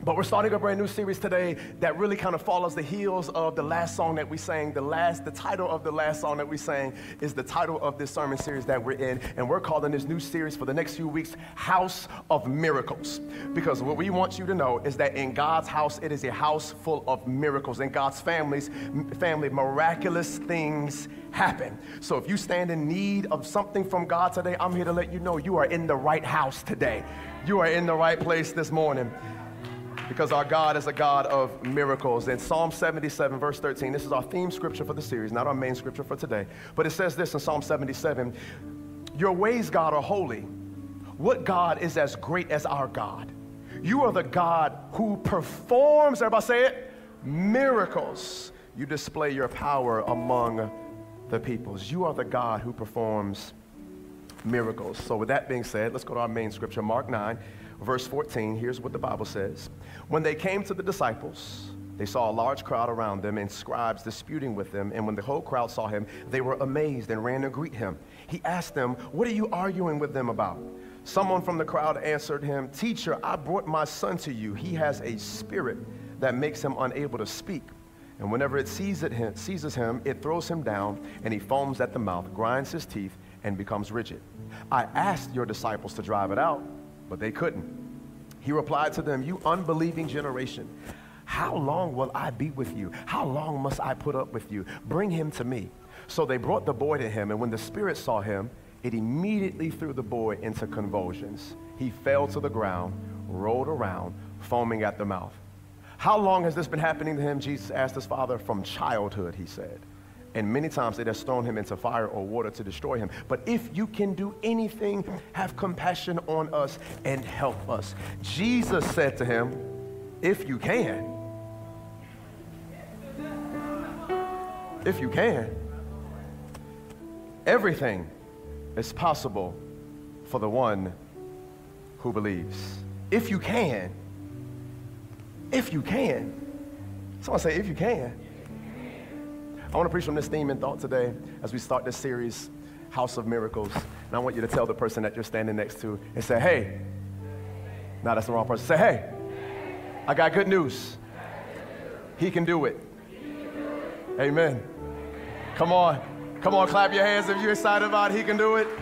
But we're starting a brand new series today that really kind of follows the heels of the last song that we sang. The title of the last song that we sang is the title of this sermon series that we're in. And we're calling this new series for the next few weeks, House of Miracles. Because what we want you to know is that in God's house, it is a house full of miracles. In God's family, miraculous things happen. So if you stand in need of something from God today, I'm here to let you know you are in the right house today. You are in the right place this morning. Because our God is a God of miracles. In Psalm 77, verse 13, this is our theme scripture for the series, not our main scripture for today. But it says this in Psalm 77, your ways, God, are holy. What God is as great as our God? You are the God who performs, everybody say it, miracles. You display your power among the peoples. You are the God who performs miracles. So with that being said, let's go to our main scripture, Mark 9. Verse 14, here's what the Bible says. When they came to the disciples, they saw a large crowd around them and scribes disputing with them. And when the whole crowd saw him, they were amazed and ran to greet him. He asked them, what are you arguing with them about? Someone from the crowd answered him, teacher, I brought my son to you. He has a spirit that makes him unable to speak. And whenever it seizes him, it throws him down, and he foams at the mouth, grinds his teeth, and becomes rigid. I asked your disciples to drive it out, but they couldn't. He replied to them, you unbelieving generation, how long will I be with you? How long must I put up with you? Bring him to me. So they brought the boy to him, and when the spirit saw him, it immediately threw the boy into convulsions. He fell to the ground, rolled around, foaming at the mouth. How long has this been happening to him? Jesus asked his father. From childhood, he said. And many times it has thrown him into fire or water to destroy him. But if you can do anything, have compassion on us and help us. Jesus said to him, if you can. If you can. Everything is possible for the one who believes. If you can. If you can. Someone say, if you can. I want to preach from this theme and thought today as we start this series, House of Miracles. And I want you to tell the person that you're standing next to and say, hey. No, that's the wrong person. Say, hey, I got good news. He can do it. Amen. Come on. Come on, clap your hands if you're excited about it. He can do it.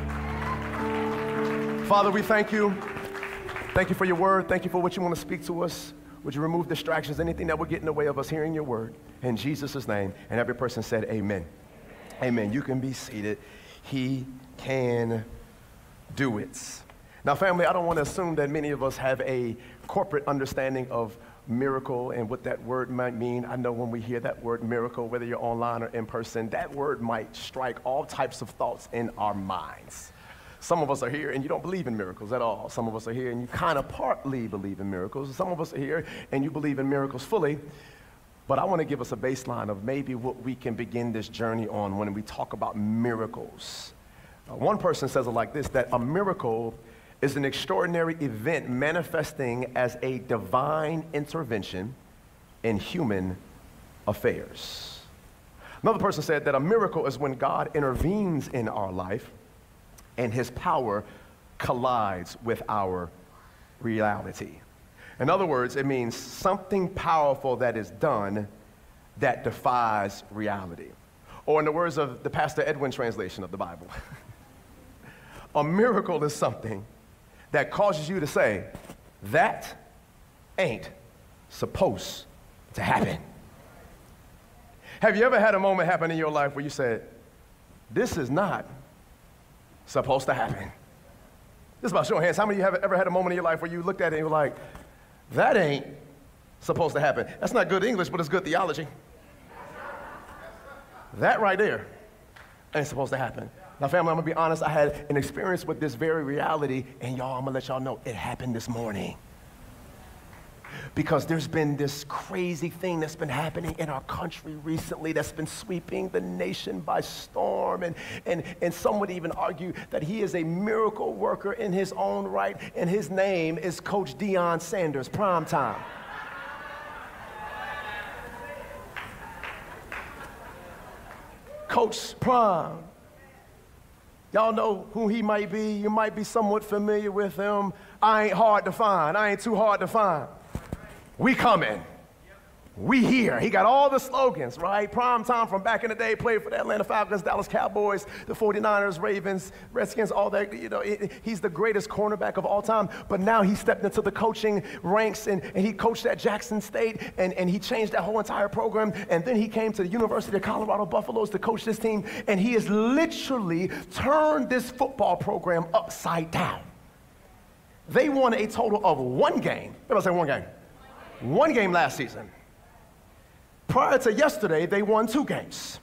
Father, we thank you. Thank you for your word. Thank you for what you want to speak to us. Would you remove distractions, anything that would get in the way of us hearing your word? In Jesus' name. And every person said amen. Amen. You can be seated. He can do it. Now, family, I don't want to assume that many of us have a corporate understanding of miracle and what that word might mean. I know when we hear that word miracle, whether you're online or in person, that word might strike all types of thoughts in our minds. Some of us are here and you don't believe in miracles at all. Some of us are here and you kind of partly believe in miracles. Some of us are here and you believe in miracles fully. But I want to give us a baseline of maybe what we can begin this journey on when we talk about miracles. One person says it like this, that a miracle is an extraordinary event manifesting as a divine intervention in human affairs. Another person said that a miracle is when God intervenes in our life and his power collides with our reality. In other words, it means something powerful that is done that defies reality. Or in the words of the Pastor Edwin translation of the Bible, a miracle is something that causes you to say, that ain't supposed to happen. Have you ever had a moment happen in your life where you said, this is not supposed to happen? Just about show of hands. How many of you have ever had a moment in your life where you looked at it and you were like, that ain't supposed to happen? That's not good English, but it's good theology. That right there ain't supposed to happen. Now, family, I'm going to be honest. I had an experience with this very reality, and y'all, I'm going to let y'all know it happened this morning. Because there's been this crazy thing that's been happening in our country recently that's been sweeping the nation by storm. And some would even argue that he is a miracle worker in his own right, and his name is Coach Deion Sanders, prime time. Coach Prime. Y'all know who he might be. You might be somewhat familiar with him. I ain't hard to find. I ain't too hard to find. We coming. We here. He got all the slogans, right? Prime time from back in the day, played for the Atlanta Falcons, Dallas Cowboys, the 49ers, Ravens, Redskins, all that. He's the greatest cornerback of all time. But now he stepped into the coaching ranks and he coached at Jackson State and he changed that whole entire program. And then he came to the University of Colorado Buffaloes to coach this team. And he has literally turned this football program upside down. They won a total of one game. Everybody say one game. One game last season. Prior to yesterday, they won 2 games.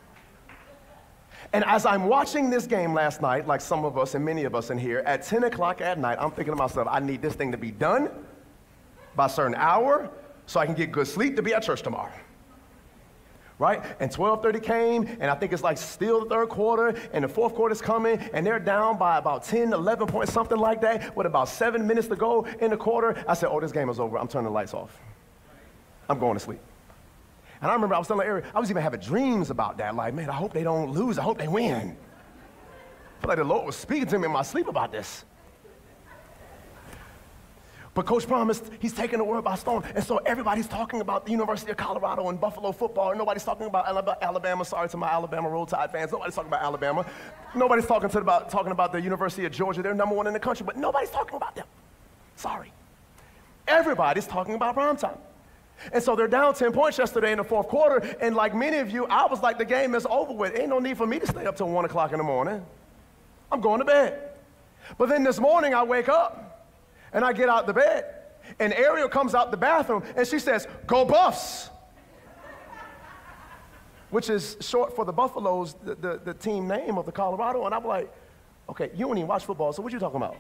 And as I'm watching this game last night, like some of us and many of us in here, at 10 o'clock at night, I'm thinking to myself, I need this thing to be done by a certain hour so I can get good sleep to be at church tomorrow. Right? And 12:30 came, and I think it's like still the 3rd quarter, and the 4th quarter's coming, and they're down by about 10, 11 points, something like that, with about 7 minutes to go in the quarter. I said, oh, this game is over. I'm turning the lights off. I'm going to sleep. And I remember I was telling Eric, I was even having dreams about that. Like, man, I hope they don't lose. I hope they win. I feel like the Lord was speaking to me in my sleep about this. But Coach promised he's taking the word by storm. And so everybody's talking about the University of Colorado and Buffalo football. And nobody's talking about Alabama. Sorry to my Alabama Roll Tide fans. Nobody's talking about Alabama. Nobody's talking about the University of Georgia. They're #1 in the country. But nobody's talking about them. Sorry. Everybody's talking about primetime. And so they're down 10 points yesterday in the 4th quarter, and like many of you, I was like, the game is over with. Ain't no need for me to stay up till 1 o'clock in the morning. I'm going to bed. But then this morning I wake up, and I get out the bed, and Ariel comes out the bathroom, and she says, "Go Buffs," which is short for the Buffaloes, the team name of the Colorado. And I'm like, okay, you don't even watch football, so what you talking about?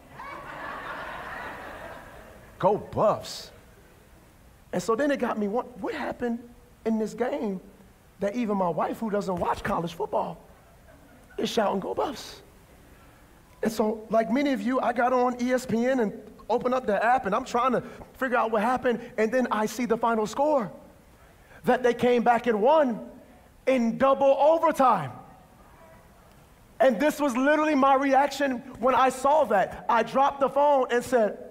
Go Buffs. And so then it got me, what happened in this game that even my wife, who doesn't watch college football, is shouting, "Go Buffs." And so, like many of you, I got on ESPN and opened up the app, and I'm trying to figure out what happened, and then I see the final score, that they came back and won in double overtime. And this was literally my reaction when I saw that. I dropped the phone and said,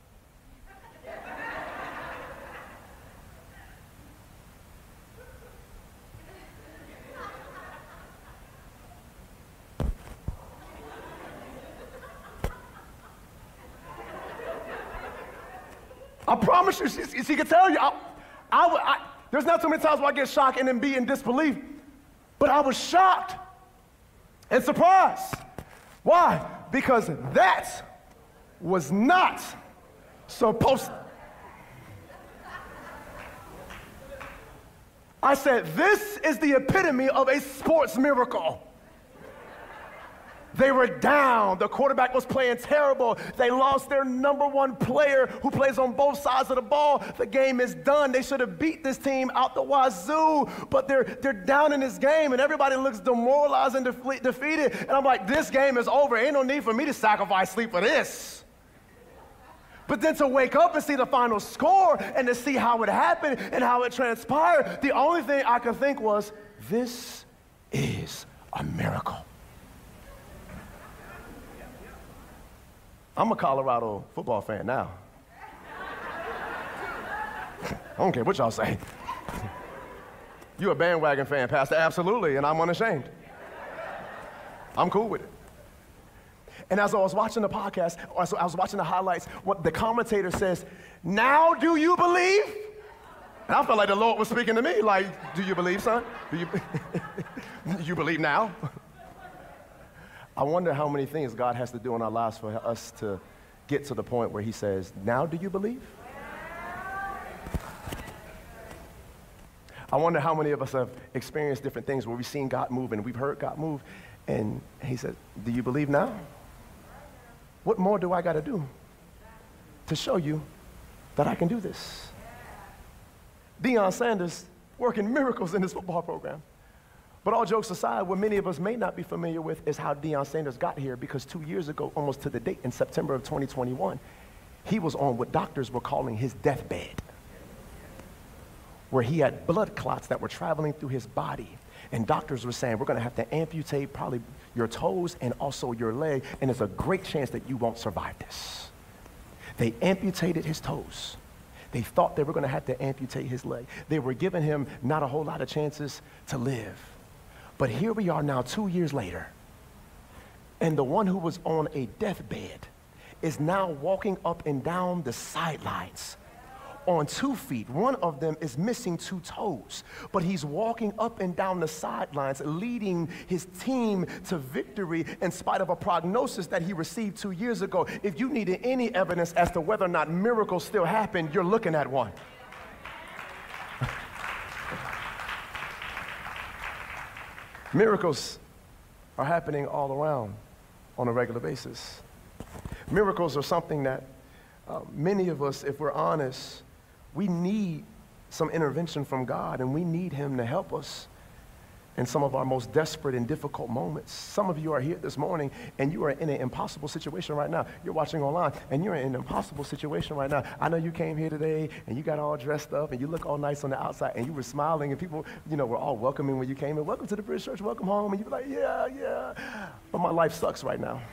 I promise you, she could tell you. There's not too many times where I get shocked and then be in disbelief. But I was shocked and surprised. Why? Because that was not supposed to. I said, this is the epitome of a sports miracle. They were down. The quarterback was playing terrible. They lost their #1 player who plays on both sides of the ball. The game is done. They should have beat this team out the wazoo, but they're down in this game, and everybody looks demoralized and defeated. And I'm like, this game is over. Ain't no need for me to sacrifice sleep for this. But then to wake up and see the final score and to see how it happened and how it transpired, the only thing I could think was, this is a miracle. I'm a Colorado football fan now. I don't care what y'all say. You a bandwagon fan, Pastor? Absolutely, and I'm unashamed. I'm cool with it. And as I was watching the podcast, or I was watching the highlights, what the commentator says, "Now do you believe?" And I felt like the Lord was speaking to me, like, "Do you believe, son? Do you believe now?" I wonder how many things God has to do in our lives for us to get to the point where he says, "Now do you believe?" I wonder how many of us have experienced different things where we've seen God move and we've heard God move, and he said, "Do you believe now? What more do I got to do to show you that I can do this?" Deion Sanders working miracles in this football program. But all jokes aside, what many of us may not be familiar with is how Deion Sanders got here, because 2 years ago, almost to the date, in September of 2021, he was on what doctors were calling his deathbed, where he had blood clots that were traveling through his body. And doctors were saying, we're going to have to amputate probably your toes and also your leg, and there's a great chance that you won't survive this. They amputated his toes. They thought they were going to have to amputate his leg. They were giving him not a whole lot of chances to live. But here we are now 2 years later, and the one who was on a deathbed is now walking up and down the sidelines on 2 feet. One of them is missing 2 toes, but he's walking up and down the sidelines, leading his team to victory in spite of a prognosis that he received 2 years ago. If you needed any evidence as to whether or not miracles still happen, you're looking at one. Miracles are happening all around on a regular basis. Miracles are something that many of us, if we're honest, we need some intervention from God, and we need him to help us in some of our most desperate and difficult moments. Some of you are here this morning, and you are in an impossible situation right now. You're watching online, and you're in an impossible situation right now. I know you came here today, and you got all dressed up, and you look all nice on the outside, and you were smiling, and people, were all welcoming when you came in. Welcome to the Bridge Church, welcome home, and you were like, yeah. But my life sucks right now.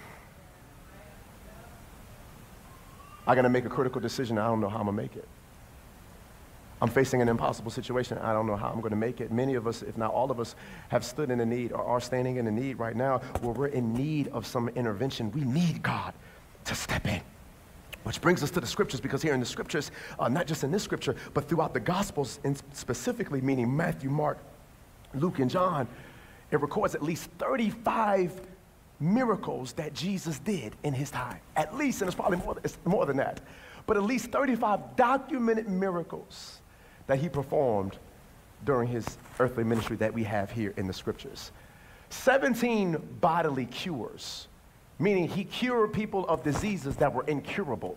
I got to make a critical decision. I don't know how I'm going to make it. I'm facing an impossible situation. I don't know how I'm going to make it. Many of us, if not all of us, have stood in a need or are standing in a need right now where we're in need of some intervention. We need God to step in. Which brings us to the scriptures, because here in the scriptures, not just in this scripture, but throughout the Gospels, and specifically meaning Matthew, Mark, Luke, and John, it records at least 35 miracles that Jesus did in his time. At least, and it's probably more than that, but at least 35 documented miracles that he performed during his earthly ministry that we have here in the scriptures. 17 bodily cures, meaning he cured people of diseases that were incurable.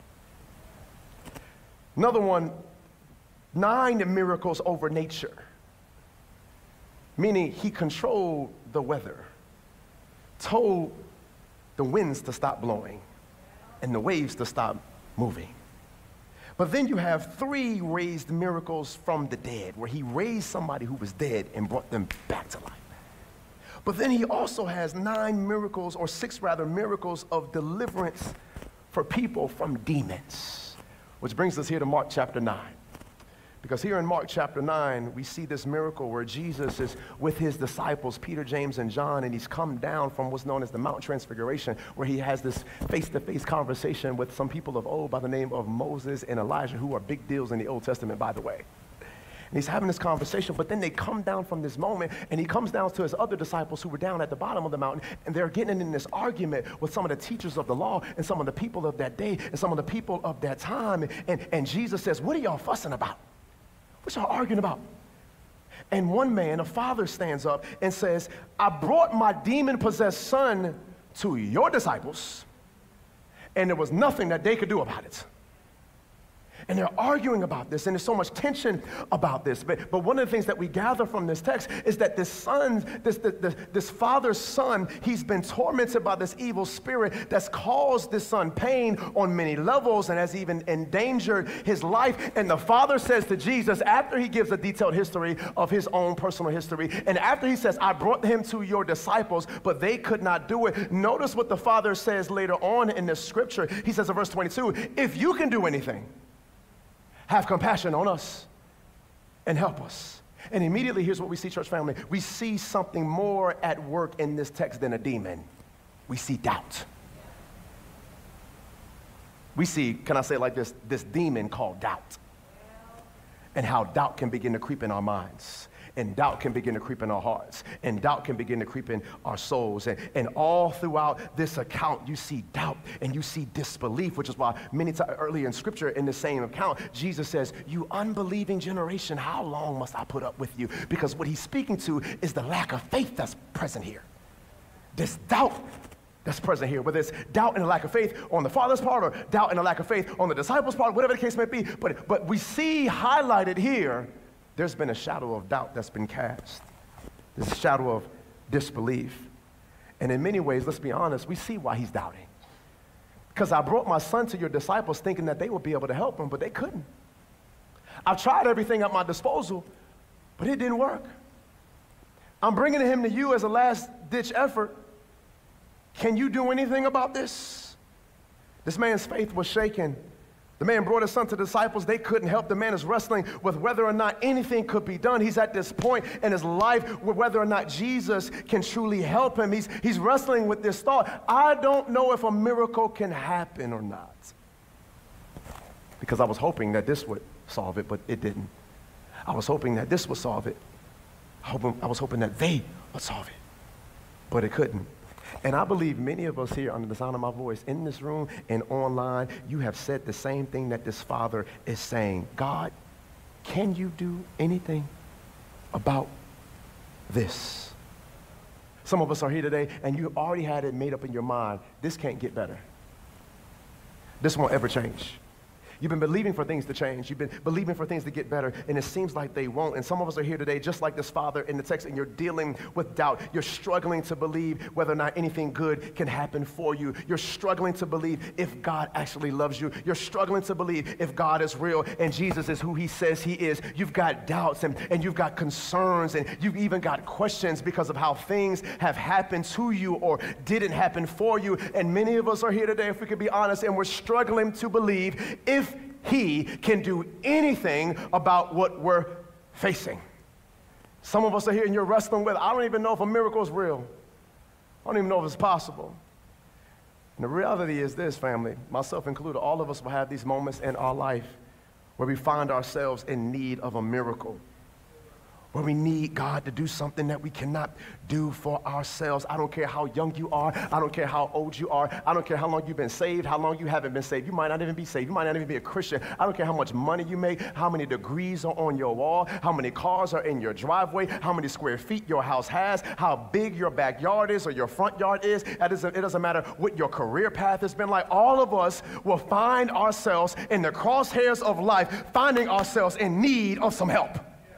Another one, 9 miracles over nature, meaning he controlled the weather, told the winds to stop blowing and the waves to stop moving. But then you have 3 raised miracles from the dead, where he raised somebody who was dead and brought them back to life. But then he also has 9 miracles, or 6 rather, miracles of deliverance for people from demons. Which brings us here to Mark chapter 9. Because here in Mark chapter 9, we see this miracle where Jesus is with his disciples, Peter, James, and John, and he's come down from what's known as the Mount Transfiguration, where he has this face-to-face conversation with some people of old by the name of Moses and Elijah, who are big deals in the Old Testament, by the way. And he's having this conversation, but then they come down from this moment, and he comes down to his other disciples who were down at the bottom of the mountain, and they're getting in this argument with some of the teachers of the law and some of the people of that day and some of the people of that time. And Jesus says, "What are y'all fussing about? What y'all arguing about?" And one man, a father, stands up and says, "I brought my demon-possessed son to your disciples, and there was nothing that they could do about it." And they're arguing about this, and there's so much tension about this. But one of the things that we gather from this text is that this father's son, he's been tormented by this evil spirit that's caused this son pain on many levels and has even endangered his life. And the father says to Jesus, after he gives a detailed history of his own personal history, and after he says, "I brought him to your disciples, but they could not do it," notice what the father says later on in this scripture. He says in verse 22, "If you can do anything, have compassion on us and help us." And immediately, here's what we see, church family. We see something more at work in this text than a demon. We see doubt. We see, can I say it like this demon called doubt. And how doubt can begin to creep in our minds. And doubt can begin to creep in our hearts. And doubt can begin to creep in our souls. And all throughout this account, you see doubt and you see disbelief, which is why many times earlier in Scripture in the same account, Jesus says, "You unbelieving generation, how long must I put up with you?" Because what he's speaking to is the lack of faith that's present here. This doubt that's present here, whether it's doubt and a lack of faith on the Father's part or doubt and a lack of faith on the disciples' part, whatever the case may be. But we see highlighted here, there's been a shadow of doubt that's been cast, this shadow of disbelief. And in many ways, let's be honest, we see why he's doubting. Because I brought my son to your disciples thinking that they would be able to help him, but they couldn't. I've tried everything at my disposal, but it didn't work. I'm bringing him to you as a last-ditch effort. Can you do anything about this? This man's faith was shaken. The man brought his son to the disciples. They couldn't help. The man is wrestling with whether or not anything could be done. He's at this point in his life where whether or not Jesus can truly help him. He's wrestling with this thought. I don't know if a miracle can happen or not. Because I was hoping that this would solve it, but it didn't. I was hoping that this would solve it. I was hoping that they would solve it, but it couldn't. And I believe many of us here under the sound of my voice, in this room and online, you have said the same thing that this father is saying. God, can you do anything about this? Some of us are here today, and you already had it made up in your mind. This can't get better. This won't ever change. You've been believing for things to change. You've been believing for things to get better, and it seems like they won't. And some of us are here today, just like this father in the text, and you're dealing with doubt. You're struggling to believe whether or not anything good can happen for you. You're struggling to believe if God actually loves you. You're struggling to believe if God is real and Jesus is who he says he is. You've got doubts, and you've got concerns, and you've even got questions because of how things have happened to you or didn't happen for you. And many of us are here today, if we could be honest, and we're struggling to believe if he can do anything about what we're facing. Some of us are here and you're wrestling with, I don't even know if a miracle is real. I don't even know if it's possible. And the reality is this, family, myself included, all of us will have these moments in our life where we find ourselves in need of a miracle, where we need God to do something that we cannot do for ourselves. I don't care how young you are. I don't care how old you are. I don't care how long you've been saved, how long you haven't been saved. You might not even be saved. You might not even be a Christian. I don't care how much money you make, how many degrees are on your wall, how many cars are in your driveway, how many square feet your house has, how big your backyard is or your front yard is. It doesn't matter what your career path has been like. All of us will find ourselves in the crosshairs of life, finding ourselves in need of some help,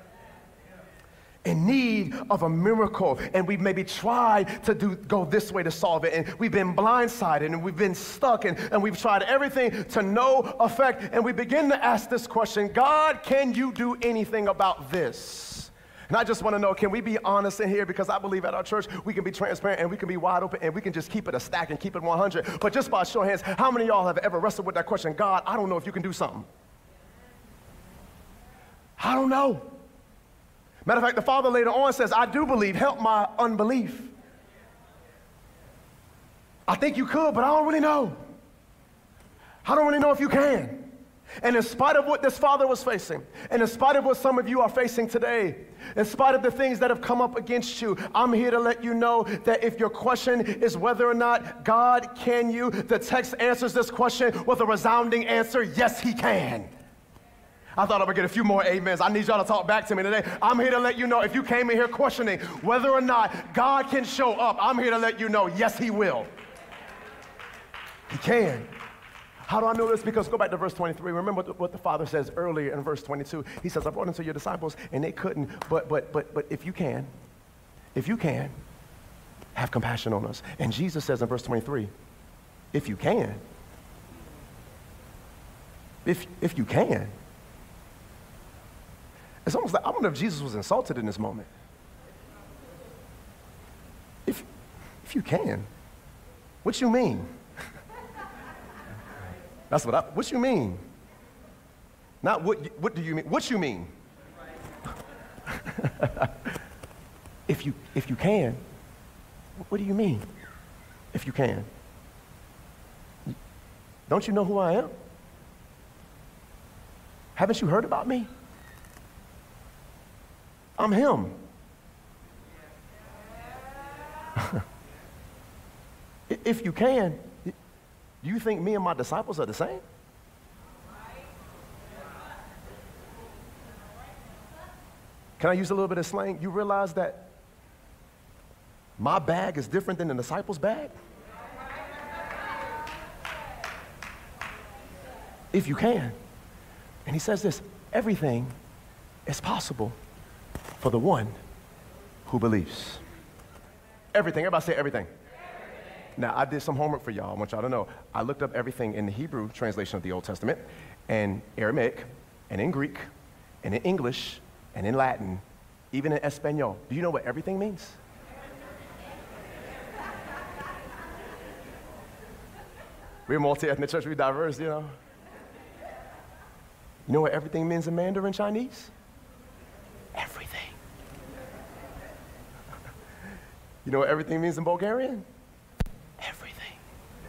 in need of a miracle, and we've maybe tried to go this way to solve it, and we've been blindsided, and we've been stuck, and we've tried everything to no effect, and we begin to ask this question: God, can you do anything about this? And I just want to know, can we be honest in here? Because I believe at our church we can be transparent and we can be wide open and we can just keep it a stack and keep it 100. But just by show of hands, how many of y'all have ever wrestled with that question? God, I don't know if you can do something. I don't know. Matter of fact, the father later on says, I do believe, help my unbelief. I think you could, but I don't really know. I don't really know if you can. And in spite of what this father was facing, and in spite of what some of you are facing today, in spite of the things that have come up against you, I'm here to let you know that if your question is whether or not God can you, the text answers this question with a resounding answer: yes, he can. I thought I would get a few more amens. I need y'all to talk back to me today. I'm here to let you know, if you came in here questioning whether or not God can show up, I'm here to let you know, yes, he will. He can. How do I know this? Because go back to verse 23. Remember what the Father says earlier in verse 22. He says, I brought them to your disciples, and they couldn't, but if you can, have compassion on us. And Jesus says in verse 23, if you can, if you can. It's almost like, I wonder if Jesus was insulted in this moment. If you can, what you mean? That's what you mean? Not what do you mean? What you mean? If you can, what do you mean? If you can. Don't you know who I am? Haven't you heard about me? I'm him. If you can, do you think me and my disciples are the same? Can I use a little bit of slang? You realize that my bag is different than the disciples' bag? If you can. And he says this: everything is possible for the one who believes. Everything. Everybody say everything. Now, I did some homework for y'all. I want y'all to know. I looked up everything in the Hebrew translation of the Old Testament, and Aramaic, and in Greek, and in English, and in Latin, even in Espanol. Do you know what everything means? We're a multi-ethnic church. We're diverse, you know. You know what everything means in Mandarin Chinese? Everything. You know what everything means in Bulgarian? Everything.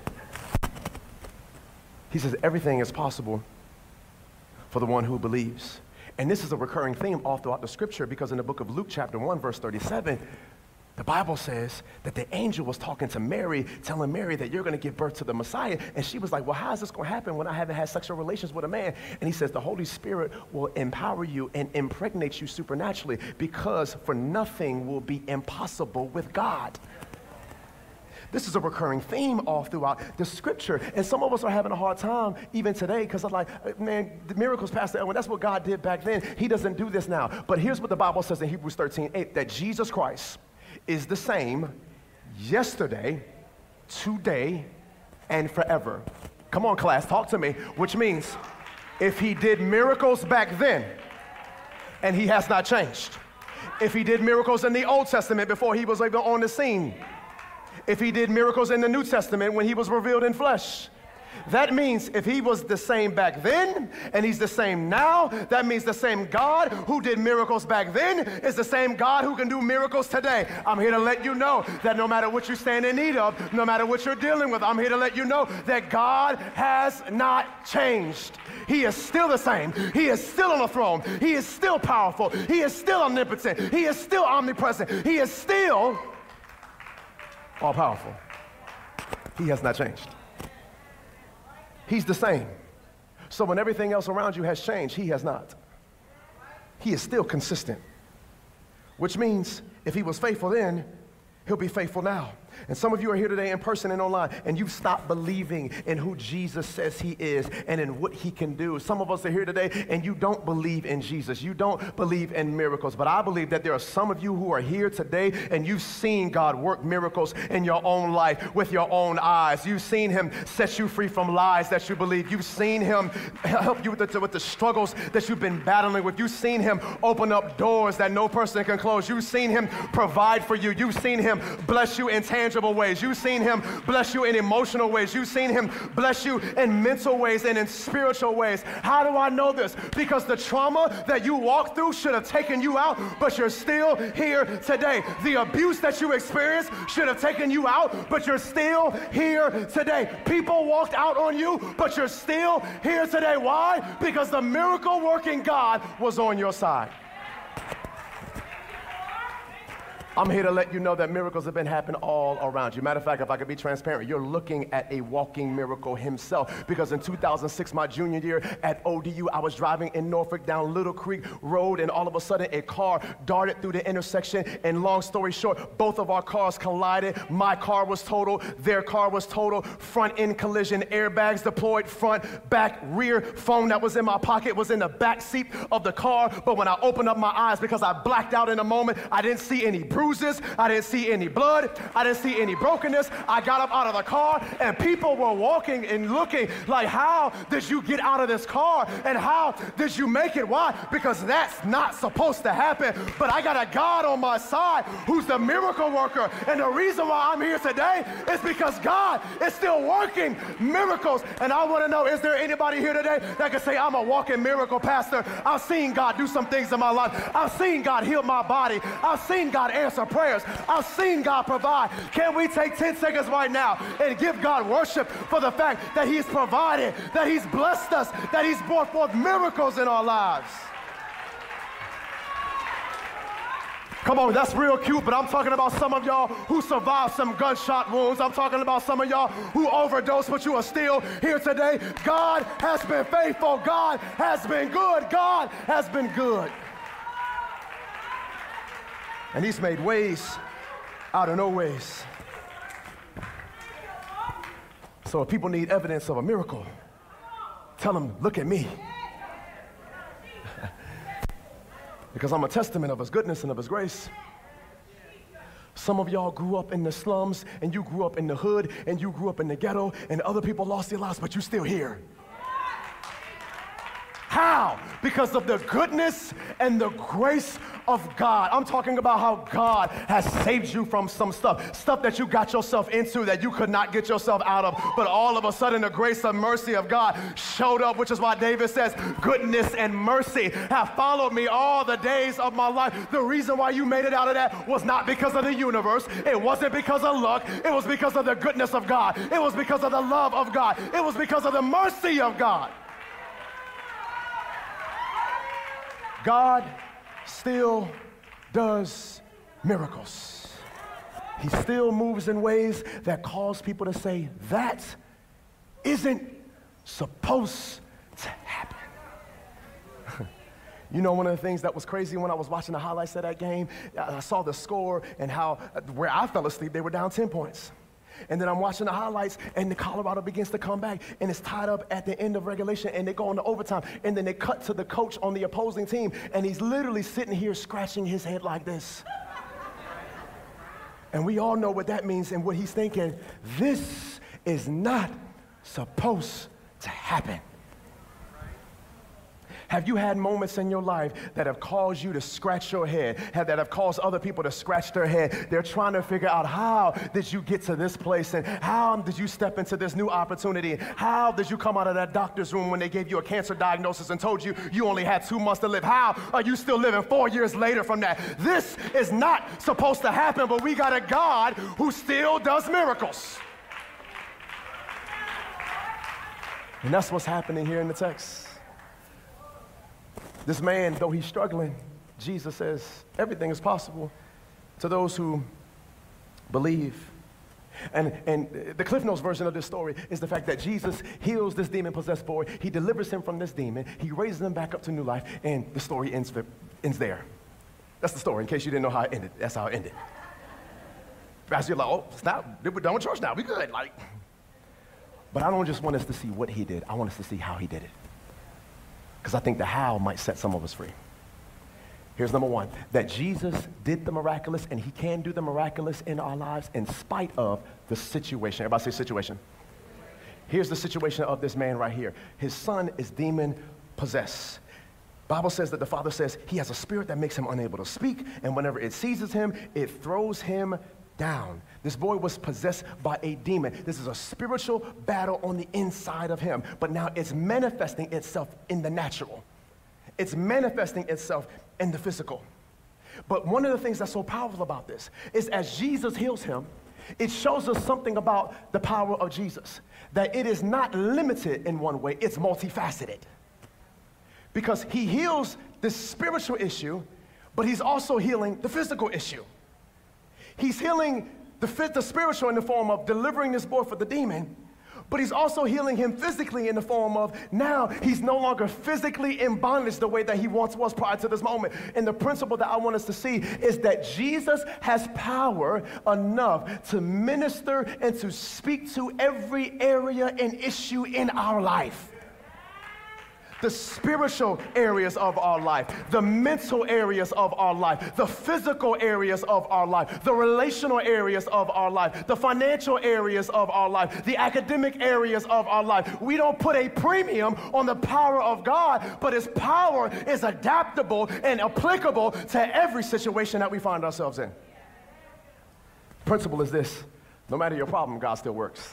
He says everything is possible for the one who believes. And this is a recurring theme all throughout the scripture, because in the book of Luke chapter 1 verse 37, the Bible says that the angel was talking to Mary, telling Mary that you're going to give birth to the Messiah. And she was like, well, how is this going to happen when I haven't had sexual relations with a man? And he says the Holy Spirit will empower you and impregnate you supernaturally, because for nothing will be impossible with God. This is a recurring theme all throughout the scripture. And some of us are having a hard time even today, because I'm like, man, the miracles, Pastor Elwin, that's what God did back then. He doesn't do this now. But here's what the Bible says in Hebrews 13:8, that Jesus Christ is the same yesterday, today, and forever. Come on, class, talk to me. Which means if he did miracles back then, and he has not changed. If he did miracles in the Old Testament before he was even on the scene. If he did miracles in the New Testament when he was revealed in flesh. That means if he was the same back then and he's the same now, that means the same God who did miracles back then is the same God who can do miracles today. I'm here to let you know that no matter what you stand in need of, no matter what you're dealing with, I'm here to let you know that God has not changed. He is still the same. He is still on the throne. He is still powerful. He is still omnipotent. He is still omnipresent. He is still all powerful. He has not changed. He's the same. So when everything else around you has changed, he has not. He is still consistent, which means if he was faithful then, he'll be faithful now. And some of you are here today in person and online, and you've stopped believing in who Jesus says he is and in what he can do. Some of us are here today, and you don't believe in Jesus. You don't believe in miracles. But I believe that there are some of you who are here today, and you've seen God work miracles in your own life with your own eyes. You've seen him set you free from lies that you believe. You've seen him help you with the struggles that you've been battling with. You've seen him open up doors that no person can close. You've seen him provide for you. You've seen him bless you in tangible ways. You've seen him bless you in emotional ways. You've seen him bless you in mental ways and in spiritual ways. How do I know this? Because the trauma that you walked through should have taken you out, but you're still here today. The abuse that you experienced should have taken you out, but you're still here today. People walked out on you, but you're still here today. Why? Because the miracle working God was on your side. I'm here to let you know that miracles have been happening all around you. Matter of fact, if I could be transparent, you're looking at a walking miracle himself. Because in 2006, my junior year at ODU, I was driving in Norfolk down Little Creek Road, and all of a sudden a car darted through the intersection, and long story short, both of our cars collided. My car was totaled, their car was totaled, front end collision, airbags deployed, front, back, rear, phone that was in my pocket was in the back seat of the car. But when I opened up my eyes, because I blacked out in a moment, I didn't see any bruises. I didn't see any blood. I didn't see any brokenness. I got up out of the car, and people were walking and looking like, how did you get out of this car? And how did you make it? Why? Because that's not supposed to happen. But I got a God on my side who's the miracle worker. And the reason why I'm here today is because God is still working miracles. And I want to know, is there anybody here today that can say, I'm a walking miracle, Pastor? I've seen God do some things in my life. I've seen God heal my body. I've seen God answer prayers. I've seen God provide. Can we take 10 seconds right now and give God worship for the fact that he's provided, that he's blessed us, that he's brought forth miracles in our lives? Come on, that's real cute, but I'm talking about some of y'all who survived some gunshot wounds. I'm talking about some of y'all who overdosed, but you are still here today. God has been faithful. God has been good. God has been good. And he's made ways out of no ways. So if people need evidence of a miracle, tell them, look at me. Because I'm a testament of his goodness and of his grace. Some of y'all grew up in the slums, and you grew up in the hood, and you grew up in the ghetto, and other people lost their lives, but you're still here. How? Because of the goodness and the grace of God. I'm talking about how God has saved you from some stuff that you got yourself into that you could not get yourself out of. But all of a sudden, the grace and mercy of God showed up, which is why David says, goodness and mercy have followed me all the days of my life. The reason why you made it out of that was not because of the universe. It wasn't because of luck. It was because of the goodness of God. It was because of the love of God. It was because of the mercy of God. God still does miracles. He still moves in ways that cause people to say, that isn't supposed to happen. You know, one of the things that was crazy when I was watching the highlights of that game, I saw the score and how, where I fell asleep, they were down 10 points. And then I'm watching the highlights, and the Colorado begins to come back, and it's tied up at the end of regulation, and they go into overtime, and then they cut to the coach on the opposing team, and he's literally sitting here scratching his head like this. And we all know what that means and what he's thinking. This is not supposed to happen. Have you had moments in your life that have caused you to scratch your head, that have caused other people to scratch their head? They're trying to figure out, how did you get to this place, and how did you step into this new opportunity? How did you come out of that doctor's room when they gave you a cancer diagnosis and told you you only had 2 months to live? How are you still living 4 years later from that? This is not supposed to happen, but we got a God who still does miracles. And that's what's happening here in the text. This man, though he's struggling, Jesus says everything is possible to those who believe. And the Cliff Notes version of this story is the fact that Jesus heals this demon-possessed boy. He delivers him from this demon. He raises him back up to new life, and the story ends there. That's the story, in case you didn't know how it ended. That's how it ended. As you're like, oh, it's not, we're done with church now. We good. But I don't just want us to see what he did. I want us to see how he did it. Because I think the how might set some of us free. Here's number one, that Jesus did the miraculous, and he can do the miraculous in our lives in spite of the situation. Everybody say situation. Here's the situation of this man right here. His son is demon-possessed. Bible says that the father says he has a spirit that makes him unable to speak, and whenever it seizes him, it throws him down. This boy was possessed by a demon. This is a spiritual battle on the inside of him, but now it's manifesting itself in the natural. It's manifesting itself in the physical. But one of the things that's so powerful about this is as Jesus heals him, it shows us something about the power of Jesus, that it is not limited in one way, it's multifaceted. Because he heals this spiritual issue, but he's also healing the physical issue. He's healing the spiritual in the form of delivering this boy from the demon, but he's also healing him physically in the form of now he's no longer physically in bondage the way that he once was prior to this moment. And the principle that I want us to see is that Jesus has power enough to minister and to speak to every area and issue in our life. The spiritual areas of our life, the mental areas of our life, the physical areas of our life, the relational areas of our life, the financial areas of our life, the academic areas of our life. We don't put a premium on the power of God, but his power is adaptable and applicable to every situation that we find ourselves in. Principle is this: no matter your problem, God still works.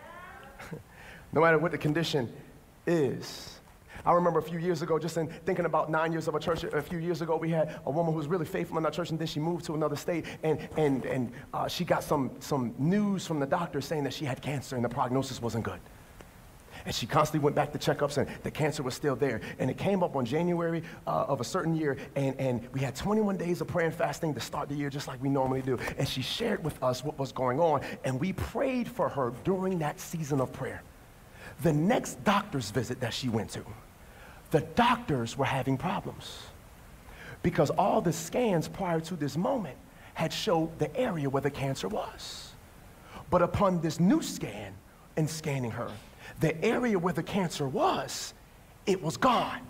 No matter what the condition is. I remember a few years ago, just in thinking about 9 years of a church, a few years ago, we had a woman who was really faithful in our church, and then she moved to another state, and she got some news from the doctor saying that she had cancer, and the prognosis wasn't good. And she constantly went back to checkups, and the cancer was still there. And it came up on January of a certain year, and we had 21 days of prayer and fasting to start the year, just like we normally do. And she shared with us what was going on, and we prayed for her during that season of prayer. The next doctor's visit that she went to, the doctors were having problems because all the scans prior to this moment had showed the area where the cancer was. But upon this new scan and scanning her, the area where the cancer was, it was gone.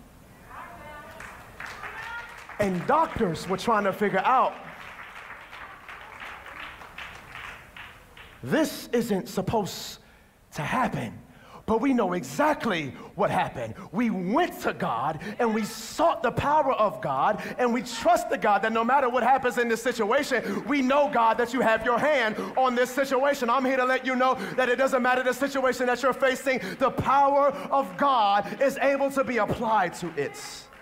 And doctors were trying to figure out, this isn't supposed to happen. But we know exactly what happened. We went to God and we sought the power of God, and we trust the God that no matter what happens in this situation, we know, God, that you have your hand on this situation. I'm here to let you know that it doesn't matter the situation that you're facing, the power of God is able to be applied to it.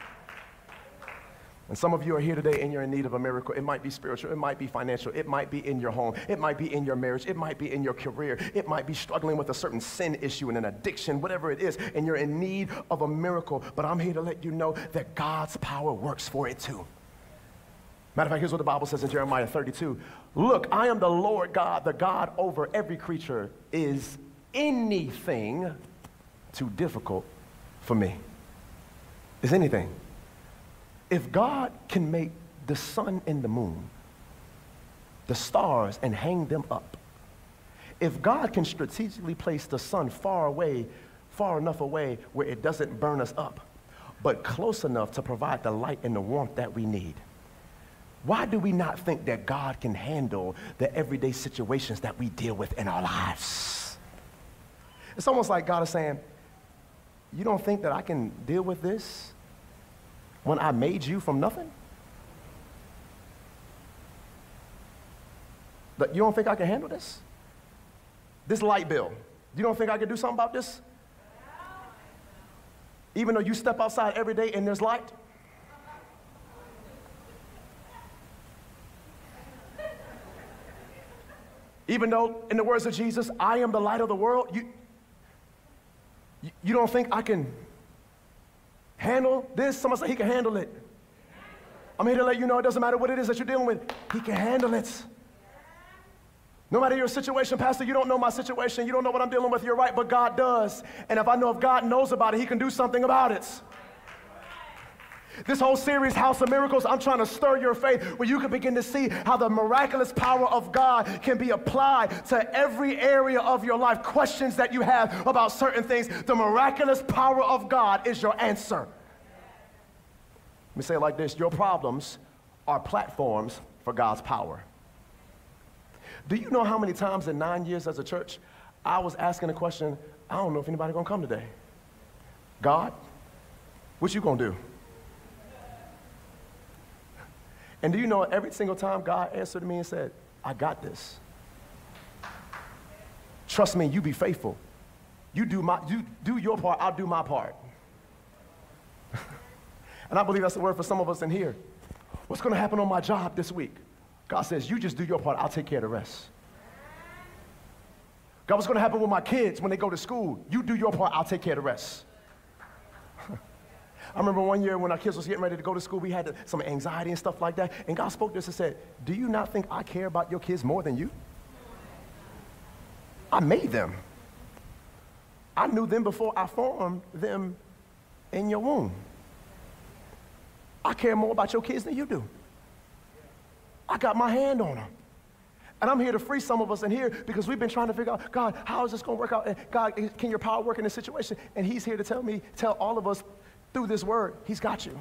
And some of you are here today and you're in need of a miracle. It might be spiritual, it might be financial, it might be in your home, it might be in your marriage, it might be in your career, it might be struggling with a certain sin issue and an addiction, whatever it is, and you're in need of a miracle. But I'm here to let you know that God's power works for it too. Matter of fact, here's what the Bible says in Jeremiah 32. Look, I am the Lord God, the God over every creature. Is anything too difficult for me? Is anything? If God can make the sun and the moon, the stars, and hang them up, if God can strategically place the sun far enough away where it doesn't burn us up, but close enough to provide the light and the warmth that we need, why do we not think that God can handle the everyday situations that we deal with in our lives? It's almost like God is saying, you don't think that I can deal with this when I made you from nothing? But you don't think I can handle this? This light bill, you don't think I can do something about this? Even though you step outside every day and there's light? Even though, in the words of Jesus, I am the light of the world, you don't think I can handle this? Someone say he can handle it. I'm here to let you know it doesn't matter what it is that you're dealing with. He can handle it. No matter your situation, Pastor, you don't know my situation. You don't know what I'm dealing with. You're right, but God does. And if God knows about it, he can do something about it. This whole series, House of Miracles, I'm trying to stir your faith where you can begin to see how the miraculous power of God can be applied to every area of your life. Questions that you have about certain things, the miraculous power of God is your answer. Let me say it like this. Your problems are platforms for God's power. Do you know how many times in 9 years as a church, I was asking the question, I don't know if anybody gonna come today. God, what you gonna do? And do you know every single time God answered me and said, I got this. Trust me, you be faithful. You do your part, I'll do my part. And I believe that's the word for some of us in here. What's gonna happen on my job this week? God says, you just do your part, I'll take care of the rest. God, what's gonna happen with my kids when they go to school? You do your part, I'll take care of the rest. I remember one year when our kids was getting ready to go to school, we had some anxiety and stuff like that, and God spoke to us and said, do you not think I care about your kids more than you? I made them. I knew them before I formed them in your womb. I care more about your kids than you do. I got my hand on them. And I'm here to free some of us in here because we've been trying to figure out, God, how is this going to work out? And God, can your power work in this situation? And he's here to tell all of us through this word, he's got you.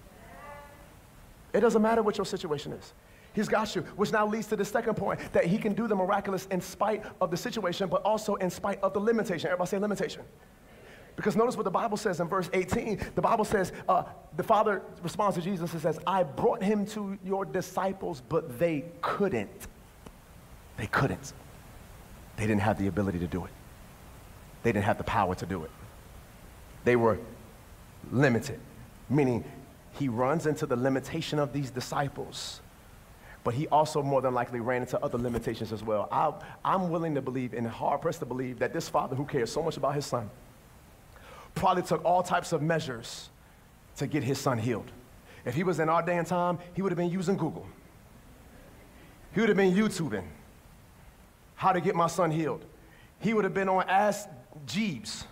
It doesn't matter what your situation is. He's got you, which now leads to the second point, that he can do the miraculous in spite of the situation, but also in spite of the limitation. Everybody say limitation. Because notice what the Bible says in verse 18. The Bible says, the Father responds to Jesus and says, I brought him to your disciples, but they couldn't. They couldn't. They didn't have the ability to do it. They didn't have the power to do it. They were limited, meaning he runs into the limitation of these disciples, but he also more than likely ran into other limitations as well. I'm willing to believe and hard-pressed to believe that this father who cares so much about his son probably took all types of measures to get his son healed. If he was in our day and time, he would have been using Google. He would have been YouTubing how to get my son healed. He would have been on Ask Jeeves.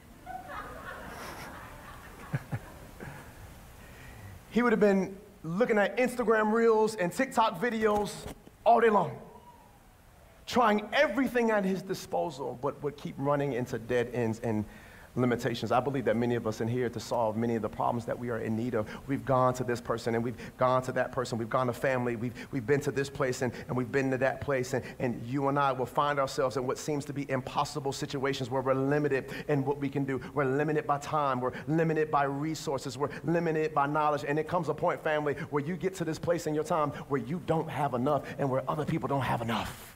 He would have been looking at Instagram Reels and TikTok videos all day long, trying everything at his disposal, but would keep running into dead ends. And limitations. I believe that many of us in here, to solve many of the problems that we are in need of, we've gone to this person and we've gone to that person, we've gone to family, we've been to this place and we've been to that place, and you and I will find ourselves in what seems to be impossible situations where we're limited in what we can do. We're limited by time, we're limited by resources, we're limited by knowledge, and it comes a point, family, where you get to this place in your time where you don't have enough and where other people don't have enough.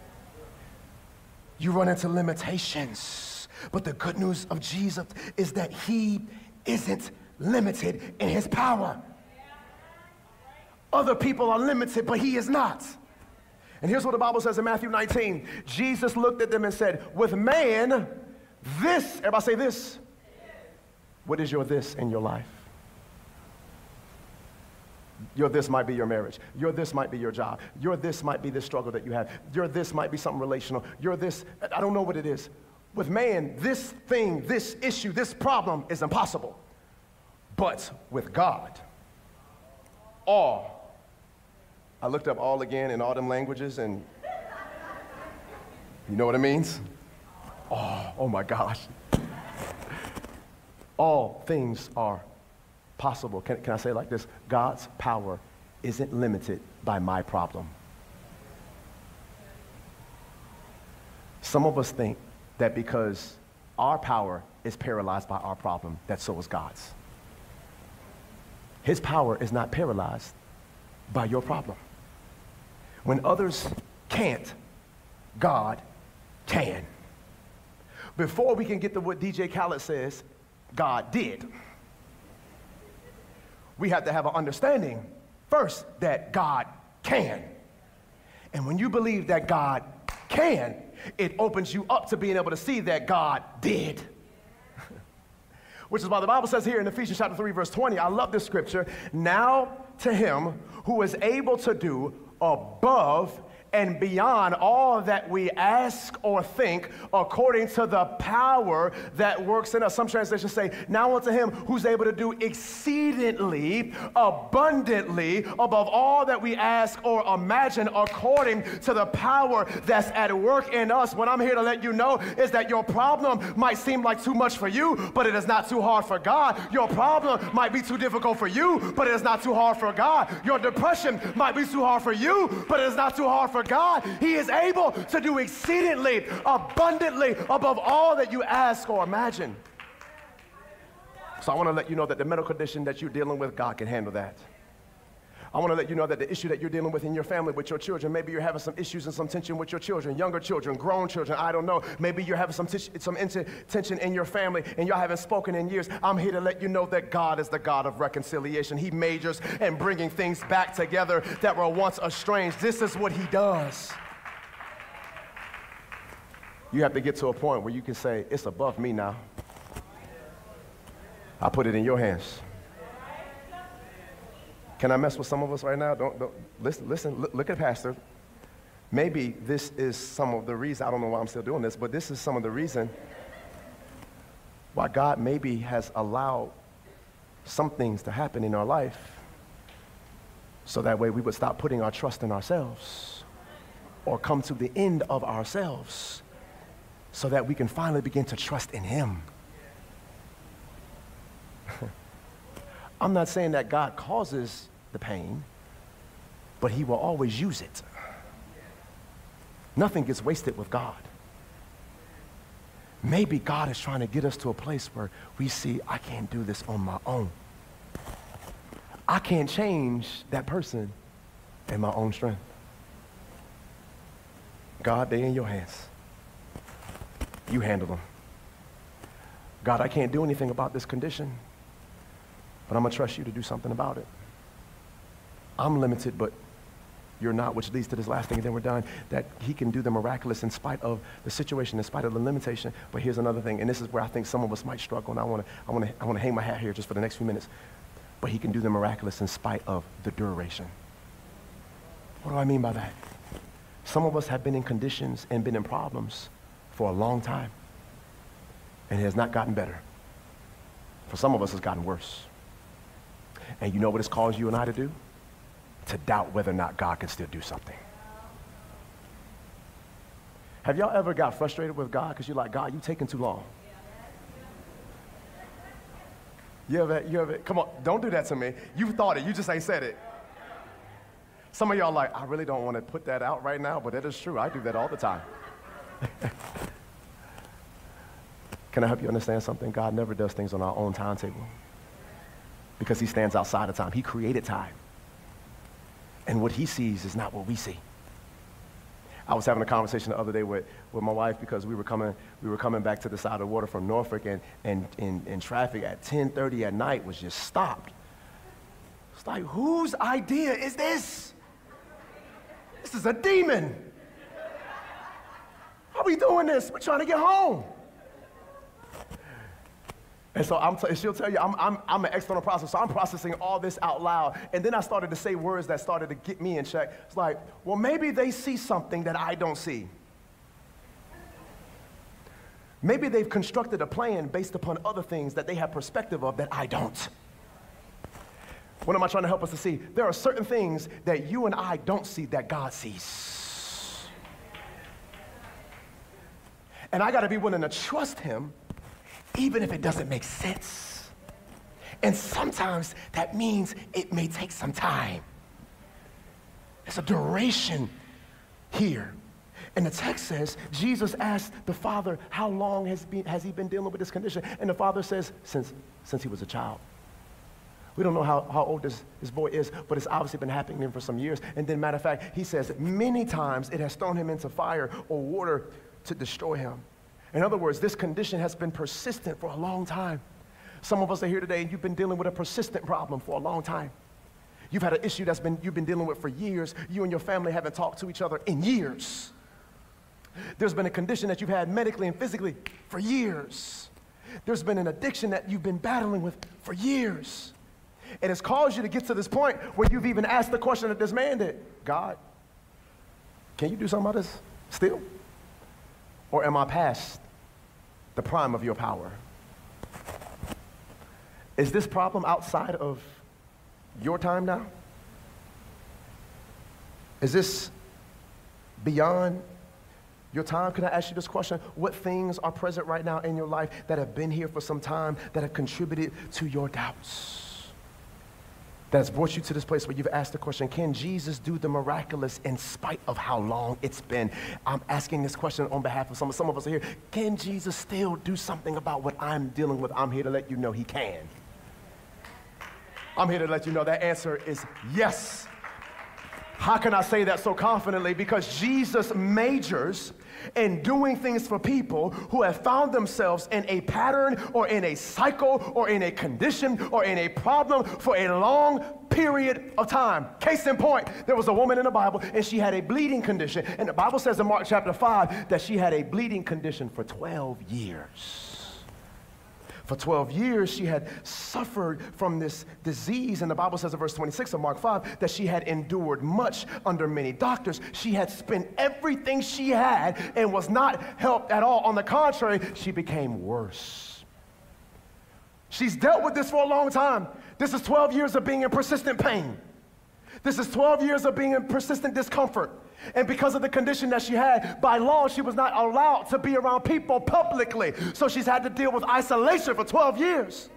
You run into limitations. But the good news of Jesus is that he isn't limited in his power. Other people are limited, but he is not. And here's what the Bible says in Matthew 19. Jesus looked at them and said, with man, this, everybody say this. What is your this in your life? Your this might be your marriage. Your this might be your job. Your this might be the struggle that you have. Your this might be something relational. Your this, I don't know what it is. With man, this thing, this issue, this problem is impossible. But with God, all. I looked up all again in all them languages, and you know what it means? Oh my gosh. All things are possible. Can I say it like this? God's power isn't limited by my problem. Some of us think that because our power is paralyzed by our problem, that so is God's. His power is not paralyzed by your problem. When others can't, God can. Before we can get to what DJ Khaled says, God did. We have to have an understanding first that God can. And when you believe that God can, it opens you up to being able to see that God did. Which is why the Bible says here in Ephesians chapter 3, verse 20, I love this scripture, now to him who is able to do above and beyond all that we ask or think, according to the power that works in us. Some translations say, now unto him who's able to do exceedingly, abundantly, above all that we ask or imagine, according to the power that's at work in us. What I'm here to let you know is that your problem might seem like too much for you, but it is not too hard for God. Your problem might be too difficult for you, but it is not too hard for God. Your depression might be too hard for you, but it is not too hard for God. He is able to do exceedingly, abundantly, above all that you ask or imagine. So I want to let you know that the medical condition that you're dealing with, God can handle that. I want to let you know that the issue that you're dealing with in your family with your children, maybe you're having some issues and some tension with your children, younger children, grown children, I don't know. Maybe you're having some tension in your family and y'all haven't spoken in years. I'm here to let you know that God is the God of reconciliation. He majors in bringing things back together that were once estranged. This is what he does. You have to get to a point where you can say, it's above me now. I put it in your hands. Can I mess with some of us right now? Don't listen, look at Pastor. Maybe this is some of the reason, I don't know why I'm still doing this, but this is some of the reason why God maybe has allowed some things to happen in our life so that way we would stop putting our trust in ourselves or come to the end of ourselves so that we can finally begin to trust in him. I'm not saying that God causes the pain, but he will always use it. Nothing gets wasted with God. Maybe God is trying to get us to a place where we see, I can't do this on my own. I can't change that person in my own strength. God, they're in your hands. You handle them. God, I can't do anything about this condition, but I'm going to trust you to do something about it. I'm limited, but you're not, which leads to this last thing, and then we're done, that he can do the miraculous in spite of the situation, in spite of the limitation. But here's another thing, and this is where I think some of us might struggle, and I want to hang my hat here just for the next few minutes. But he can do the miraculous in spite of the duration. What do I mean by that? Some of us have been in conditions and been in problems for a long time, and it has not gotten better. For some of us, it's gotten worse. And you know what it's caused you and I to do? To doubt whether or not God can still do something. Have y'all ever got frustrated with God because you're like, God, you're taking too long? You ever, come on, don't do that to me. You thought it, you just ain't said it. Some of y'all like, I really don't want to put that out right now, but it is true. I do that all the time. Can I help you understand something? God never does things on our own timetable because he stands outside of time. He created time. And what he sees is not what we see. I was having a conversation the other day with my wife because we were coming back to the side of the water from Norfolk, and traffic at 10:30 at night was just stopped. It's like, whose idea is this? This is a demon. How are we doing this? We're trying to get home. And so she'll tell you, I'm an external processor, so I'm processing all this out loud. And then I started to say words that started to get me in check. It's like, well, maybe they see something that I don't see. Maybe they've constructed a plan based upon other things that they have perspective of that I don't. What am I trying to help us to see? There are certain things that you and I don't see that God sees. And I got to be willing to trust him even if it doesn't make sense. And sometimes that means it may take some time. There's a duration here. And the text says, Jesus asked the father, how long has he been dealing with this condition? And the father says, since he was a child. We don't know how old this boy is, but it's obviously been happening to him for some years. And then, matter of fact, he says many times it has thrown him into fire or water to destroy him. In other words, this condition has been persistent for a long time. Some of us are here today and you've been dealing with a persistent problem for a long time. You've had an issue you've been dealing with for years. You and your family haven't talked to each other in years. There's been a condition that you've had medically and physically for years. There's been an addiction that you've been battling with for years. And it's caused you to get to this point where you've even asked the question that this man did. God, can you do something about this still? Or am I past the prime of your power? Is this problem outside of your time now? Is this beyond your time? Can I ask you this question? What things are present right now in your life that have been here for some time that have contributed to your doubts? That's brought you to this place where you've asked the question, can Jesus do the miraculous in spite of how long it's been? I'm asking this question on behalf of some of us are here. Can Jesus still do something about what I'm dealing with? I'm here to let you know he can. I'm here to let you know that answer is yes. How can I say that so confidently? Because Jesus majors in doing things for people who have found themselves in a pattern or in a cycle or in a condition or in a problem for a long period of time. Case in point, there was a woman in the Bible and she had a bleeding condition. And the Bible says in Mark chapter 5 that she had a bleeding condition for 12 years. For 12 years, she had suffered from this disease. And the Bible says in verse 26 of Mark 5 that she had endured much under many doctors. She had spent everything she had and was not helped at all. On the contrary, she became worse. She's dealt with this for a long time. This is 12 years of being in persistent pain. This is 12 years of being in persistent discomfort. And because of the condition that she had, by law, she was not allowed to be around people publicly. So she's had to deal with isolation for 12 years.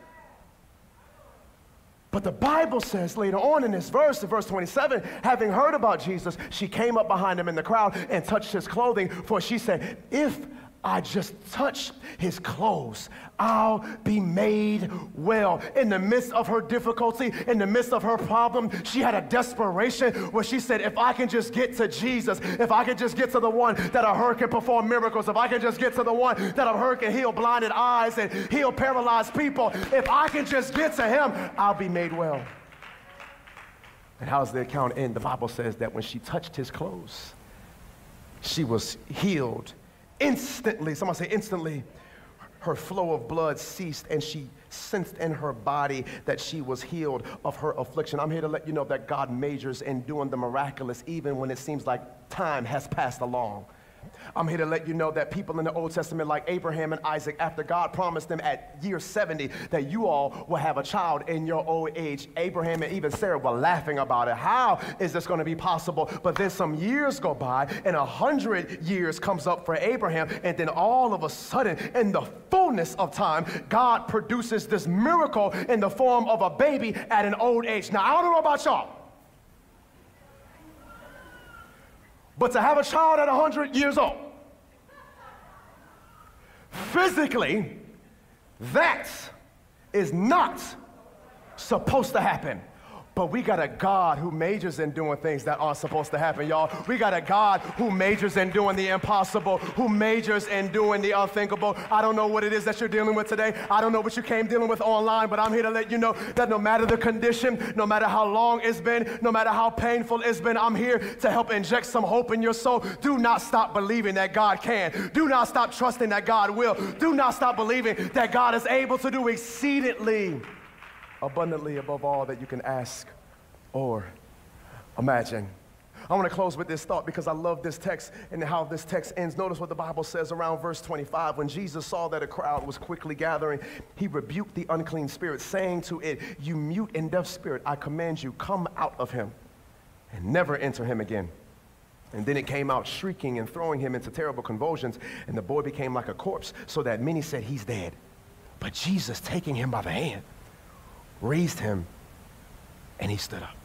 But the Bible says later on in this verse, in verse 27, having heard about Jesus, she came up behind him in the crowd and touched his clothing. For she said, if I just touch his clothes, I'll be made well. In the midst of her difficulty, in the midst of her problem, she had a desperation where she said, if I can just get to Jesus, if I can just get to the one that I heard can perform miracles, if I can just get to the one that I've heard can heal blinded eyes and heal paralyzed people, if I can just get to him, I'll be made well. And how does the account end? The Bible says that when she touched his clothes, she was healed. Instantly, someone say instantly, her flow of blood ceased and she sensed in her body that she was healed of her affliction. I'm here to let you know that God majors in doing the miraculous even when it seems like time has passed along. I'm here to let you know that people in the Old Testament like Abraham and Isaac, after God promised them at year 70 that you all will have a child in your old age, Abraham and even Sarah were laughing about it. How is this going to be possible? But then some years go by and 100 years comes up for Abraham, and then all of a sudden, in the fullness of time, God produces this miracle in the form of a baby at an old age. Now, I don't know about y'all, but to have a child at 100 years old, physically, that is not supposed to happen. But we got a God who majors in doing things that aren't supposed to happen, y'all. We got a God who majors in doing the impossible, who majors in doing the unthinkable. I don't know what it is that you're dealing with today. I don't know what you came dealing with online, but I'm here to let you know that no matter the condition, no matter how long it's been, no matter how painful it's been, I'm here to help inject some hope in your soul. Do not stop believing that God can. Do not stop trusting that God will. Do not stop believing that God is able to do exceedingly abundantly above all that you can ask or imagine. I want to close with this thought because I love this text and how this text ends. Notice what the Bible says around verse 25. When Jesus saw that a crowd was quickly gathering, he rebuked the unclean spirit, saying to it, "You mute and deaf spirit, I command you, come out of him and never enter him again." And then it came out shrieking and throwing him into terrible convulsions, and the boy became like a corpse, so that many said, "He's dead." But Jesus, taking him by the hand, raised him, and he stood up.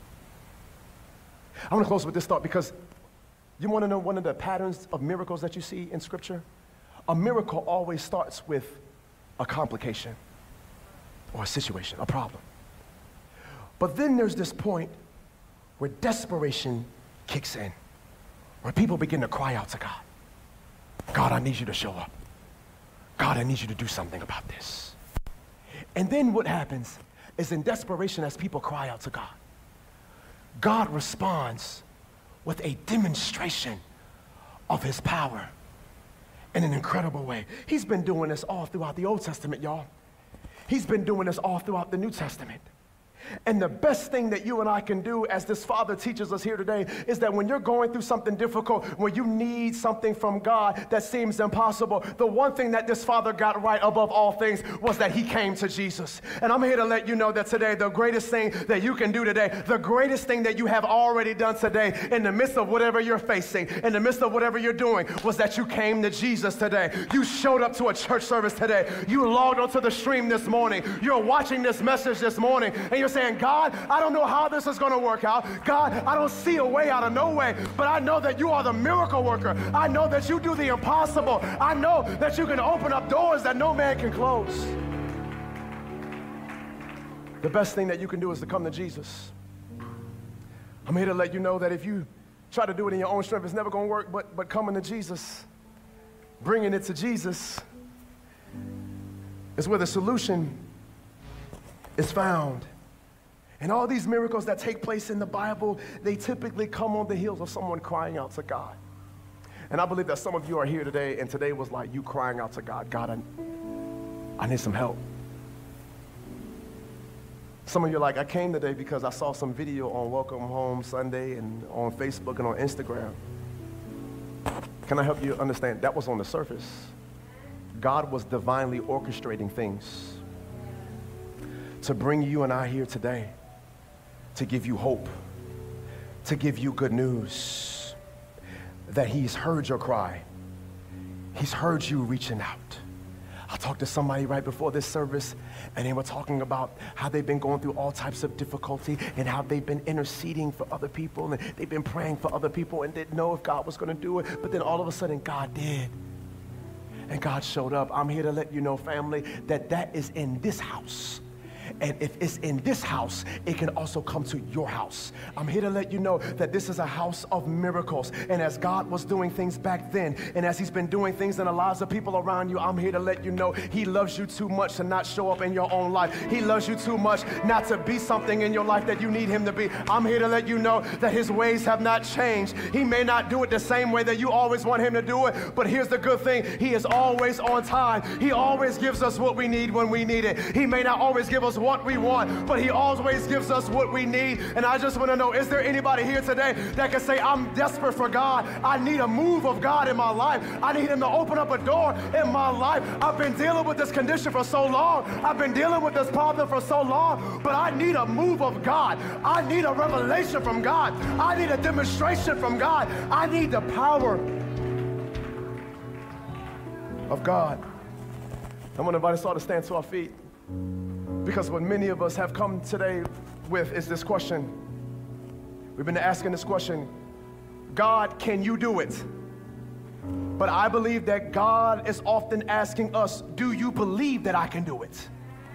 I want to close with this thought because you want to know one of the patterns of miracles that you see in Scripture? A miracle always starts with a complication or a situation, a problem. But then there's this point where desperation kicks in, where people begin to cry out to God. God, I need you to show up. God, I need you to do something about this. And then what happens is in desperation, as people cry out to God, God responds with a demonstration of his power in an incredible way. He's been doing this all throughout the Old Testament, y'all. He's been doing this all throughout the New Testament. And the best thing that you and I can do, as this Father teaches us here today, is that when you're going through something difficult, when you need something from God that seems impossible, the one thing that this Father got right above all things was that he came to Jesus. And I'm here to let you know that today, the greatest thing that you can do today, the greatest thing that you have already done today, in the midst of whatever you're facing, in the midst of whatever you're doing, was that you came to Jesus today. You showed up to a church service today. You logged onto the stream this morning. You're watching this message this morning, and you're saying, God, I don't know how this is going to work out. God, I don't see a way out of no way, but I know that you are the miracle worker. I know that you do the impossible. I know that you can open up doors that no man can close. The best thing that you can do is to come to Jesus. I'm here to let you know that if you try to do it in your own strength, it's never going to work, but coming to Jesus, bringing it to Jesus, is where the solution is found. And all these miracles that take place in the Bible, they typically come on the heels of someone crying out to God. And I believe that some of you are here today, and today was like you crying out to God. God, I need some help. Some of you are like, I came today because I saw some video on Welcome Home Sunday and on Facebook and on Instagram. Can I help you understand? That was on the surface. God was divinely orchestrating things to bring you and I here today, to give you hope, to give you good news, that he's heard your cry. He's heard you reaching out. I talked to somebody right before this service, and they were talking about how they've been going through all types of difficulty and how they've been interceding for other people, and they've been praying for other people and didn't know if God was going to do it, but then all of a sudden God did. And God showed up. I'm here to let you know, family, that that is in this house. And if it's in this house, it can also come to your house. I'm here to let you know that this is a house of miracles. And as God was doing things back then, and as he's been doing things in the lives of people around you, I'm here to let you know he loves you too much to not show up in your own life. He loves you too much not to be something in your life that you need him to be. I'm here to let you know that his ways have not changed. He may not do it the same way that you always want him to do it, but here's the good thing. He is always on time. He always gives us what we need when we need it. He may not always give us us what we want, but he always gives us what we need. And I just want to know, is there anybody here today that can say, I'm desperate for God? I need a move of God in my life. I need him to open up a door in my life. I've been dealing with this condition for so long. I've been dealing with this problem for so long, but I need a move of God. I need a revelation from God. I need a demonstration from God. I need the power of God. I'm going to invite us all to stand to our feet, because what many of us have come today with is this question. We've been asking this question: God, can you do it? But I believe that God is often asking us, do you believe that I can do it?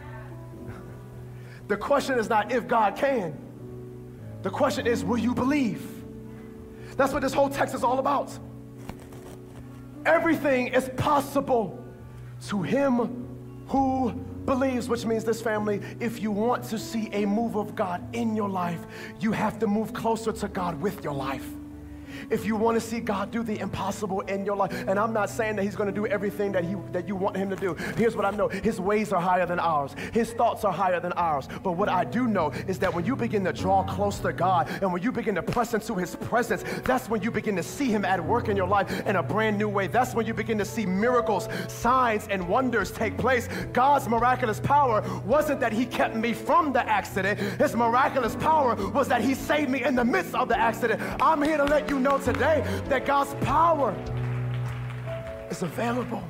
The question is not if God can. The question is, will you believe? That's what this whole text is all about. Everything is possible to him who believes, which means this, family, if you want to see a move of God in your life, you have to move closer to God with your life. If you want to see God do the impossible in your life, and I'm not saying that he's going to do everything that you want him to do. Here's what I know. His ways are higher than ours. His thoughts are higher than ours. But what I do know is that when you begin to draw close to God and when you begin to press into his presence, that's when you begin to see him at work in your life in a brand new way. That's when you begin to see miracles, signs, and wonders take place. God's miraculous power wasn't that he kept me from the accident. His miraculous power was that he saved me in the midst of the accident. I'm here to let you know today that God's power is available,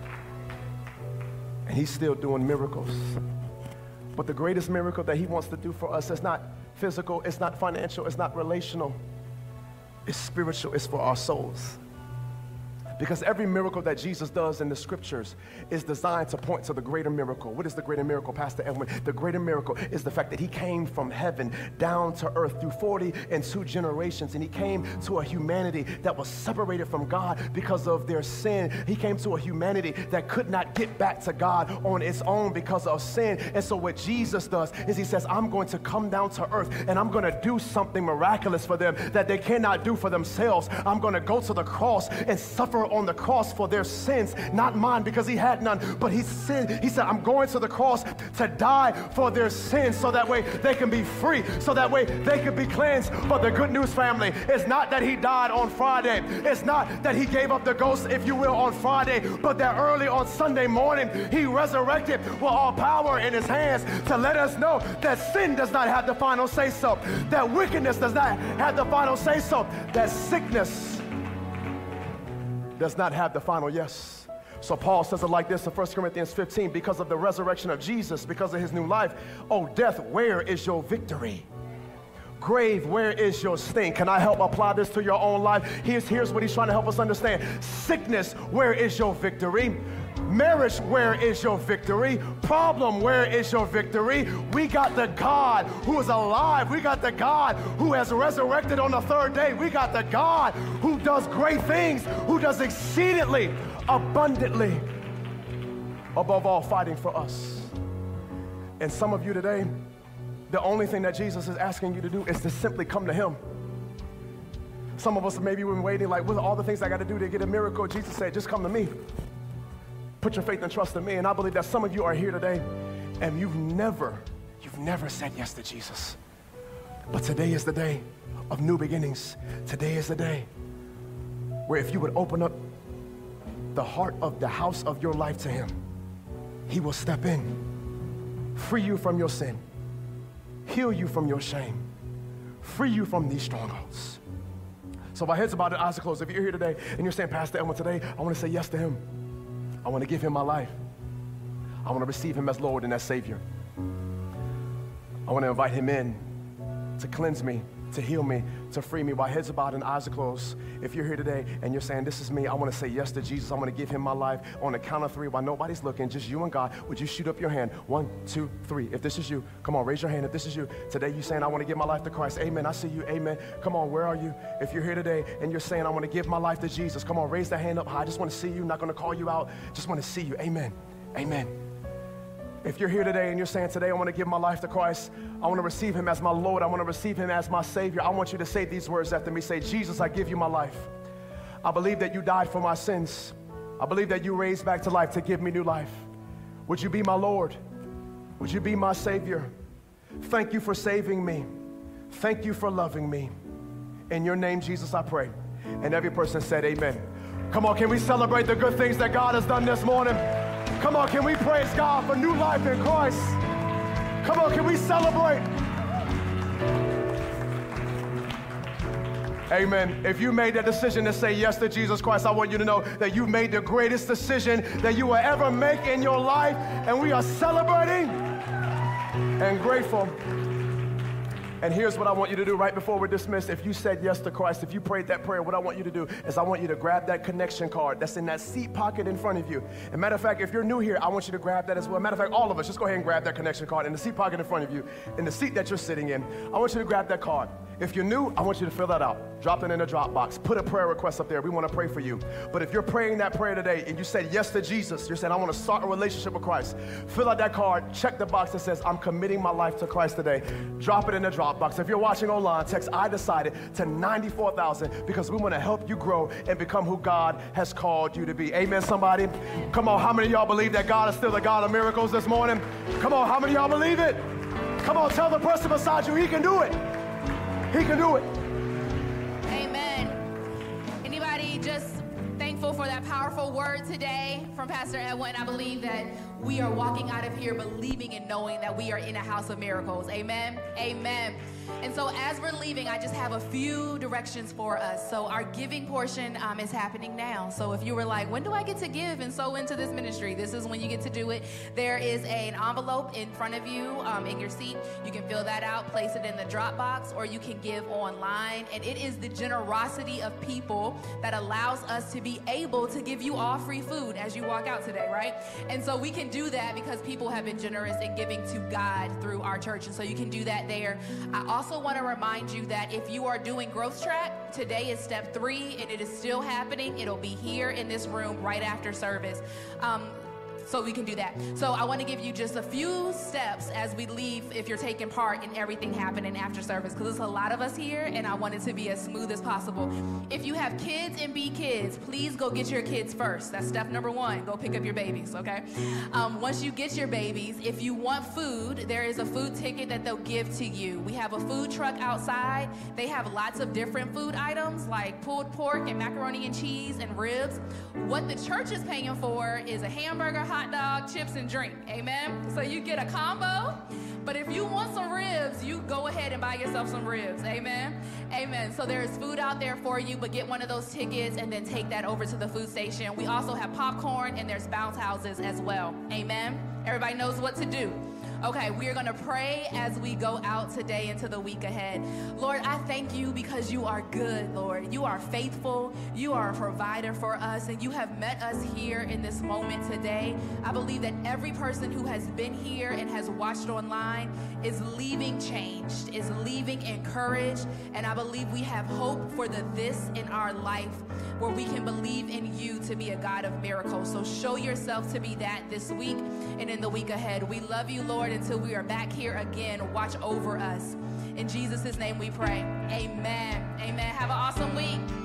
and he's still doing miracles. But the greatest miracle that he wants to do for us is not physical, it's not financial, it's not relational, it's spiritual, it's for our souls. Because every miracle that Jesus does in the scriptures is designed to point to the greater miracle. What is the greater miracle, Pastor Edwin? The greater miracle is the fact that he came from heaven down to earth through 42 generations, and he came to a humanity that was separated from God because of their sin. He came to a humanity that could not get back to God on its own because of sin. And so what Jesus does is he says, I'm going to come down to earth and I'm going to do something miraculous for them that they cannot do for themselves. I'm going to go to the cross and suffer on the cross for their sins, not mine, because he had none, but he said, I'm going to the cross to die for their sins so that way they can be free, so that way they can be cleansed. But the good news, family, is not that he died on Friday. It's not that he gave up the ghost, if you will, on Friday, but that early on Sunday morning, he resurrected with all power in his hands to let us know that sin does not have the final say-so, that wickedness does not have the final say-so, that sickness does not have the final yes. So Paul says it like this in 1 Corinthians 15, because of the resurrection of Jesus, because of his new life, oh death, where is your victory? Grave, where is your sting? Can I help apply this to your own life? Here's what he's trying to help us understand. Sickness, where is your victory? Marriage, where is your victory? Problem, where is your victory? We got the God who is alive. We got the God who has resurrected on the third day. We got the God who does great things, who does exceedingly, abundantly, above all, fighting for us. And some of you today, the only thing that Jesus is asking you to do is to simply come to him. Some of us maybe we've been waiting, like, what are all the things I got to do to get a miracle? Jesus said, just come to me. Put your faith and trust in me. And I believe that some of you are here today and you've never said yes to Jesus. But today is the day of new beginnings. Today is the day where if you would open up the heart of the house of your life to him, he will step in, free you from your sin, heal you from your shame, free you from these strongholds. So my head's bowed and eyes are closed. If you're here today and you're saying, Pastor Edwin, today I want to say yes to him. I want to give him my life. I want to receive him as Lord and as Savior. I want to invite him in to cleanse me, to heal me, to free me. While heads are bowed and eyes are closed, if you're here today and you're saying, this is me, I want to say yes to Jesus. I want to give him my life. On the count of three, while nobody's looking, just you and God, would you shoot up your hand? 1, 2, 3. If this is you, come on, raise your hand. If this is you, today you're saying, I want to give my life to Christ. Amen. I see you. Amen. Come on, where are you? If you're here today and you're saying, I want to give my life to Jesus, come on, raise the hand up high. I just want to see you. Not going to call you out. Just want to see you. Amen. Amen. If you're here today and you're saying, today I want to give my life to Christ, I want to receive him as my Lord, I want to receive him as my Savior, I want you to say these words after me. Say, Jesus, I give you my life. I believe that you died for my sins. I believe that you raised back to life to give me new life. Would you be my Lord? Would you be my Savior? Thank you for saving me. Thank you for loving me. In your name, Jesus, I pray. And every person said amen. Come on, can we celebrate the good things that God has done this morning? Come on, can we praise God for new life in Christ? Come on, can we celebrate? Amen. If you made that decision to say yes to Jesus Christ, I want you to know that you made the greatest decision that you will ever make in your life, and we are celebrating and grateful. And here's what I want you to do right before we're dismissed. If you said yes to Christ, if you prayed that prayer, what I want you to do is I want you to grab that connection card that's in that seat pocket in front of you. And matter of fact, if you're new here, I want you to grab that as well. Matter of fact, all of us, just go ahead and grab that connection card in the seat pocket in front of you, in the seat that you're sitting in. I want you to grab that card. If you're new, I want you to fill that out. Drop it in the drop box. Put a prayer request up there. We want to pray for you. But if you're praying that prayer today and you said yes to Jesus, you're saying, I want to start a relationship with Christ, fill out that card, check the box that says, I'm committing my life to Christ today. Drop it in the drop box. If you're watching online, text I decided to 94,000 because we want to help you grow and become who God has called you to be. Amen, somebody? Come on, how many of y'all believe that God is still the God of miracles this morning? Come on, how many of y'all believe it? Come on, tell the person beside you, he can do it. He can do it. Amen. Anybody just thankful for that powerful word today from Pastor Edwin? I believe that we are walking out of here believing and knowing that we are in a house of miracles. Amen. Amen. And so as we're leaving, I just have a few directions for us. So our giving portion is happening now. So if you were like, when do I get to give and sow into this ministry? This is when you get to do it. There is an envelope in front of you in your seat. You can fill that out, place it in the drop box, or you can give online. And it is the generosity of people that allows us to be able to give you all free food as you walk out today, right? And so we can do that because people have been generous in giving to God through our church. And so you can do that there. I also want to remind you that if you are doing Growth Track, today is step 3 and it is still happening. It'll be here in this room right after service. So we can do that. So I want to give you just a few steps as we leave if you're taking part in everything happening after service, because there's a lot of us here and I want it to be as smooth as possible. If you have kids and be kids, please go get your kids first. That's step number 1. Go pick up your babies, okay? Once you get your babies, if you want food, there is a food ticket that they'll give to you. We have a food truck outside. They have lots of different food items like pulled pork and macaroni and cheese and ribs. What the church is paying for is a hamburger, hot dog, chips, and drink. Amen? So you get a combo, but if you want some ribs, you go ahead and buy yourself some ribs. Amen? Amen. So there is food out there for you, but get one of those tickets and then take that over to the food station. We also have popcorn and there's bounce houses as well. Amen? Everybody knows what to do. Okay, we are going to pray as we go out today into the week ahead. Lord, I thank you because you are good, Lord. You are faithful. You are a provider for us, and you have met us here in this moment today. I believe that every person who has been here and has watched online is leaving changed, is leaving encouraged, and I believe we have hope for the this in our life where we can believe in you to be a God of miracles. So show yourself to be that this week and in the week ahead. We love you, Lord, until we are back here again. Watch over us. In Jesus' name we pray. Amen. Amen. Have an awesome week.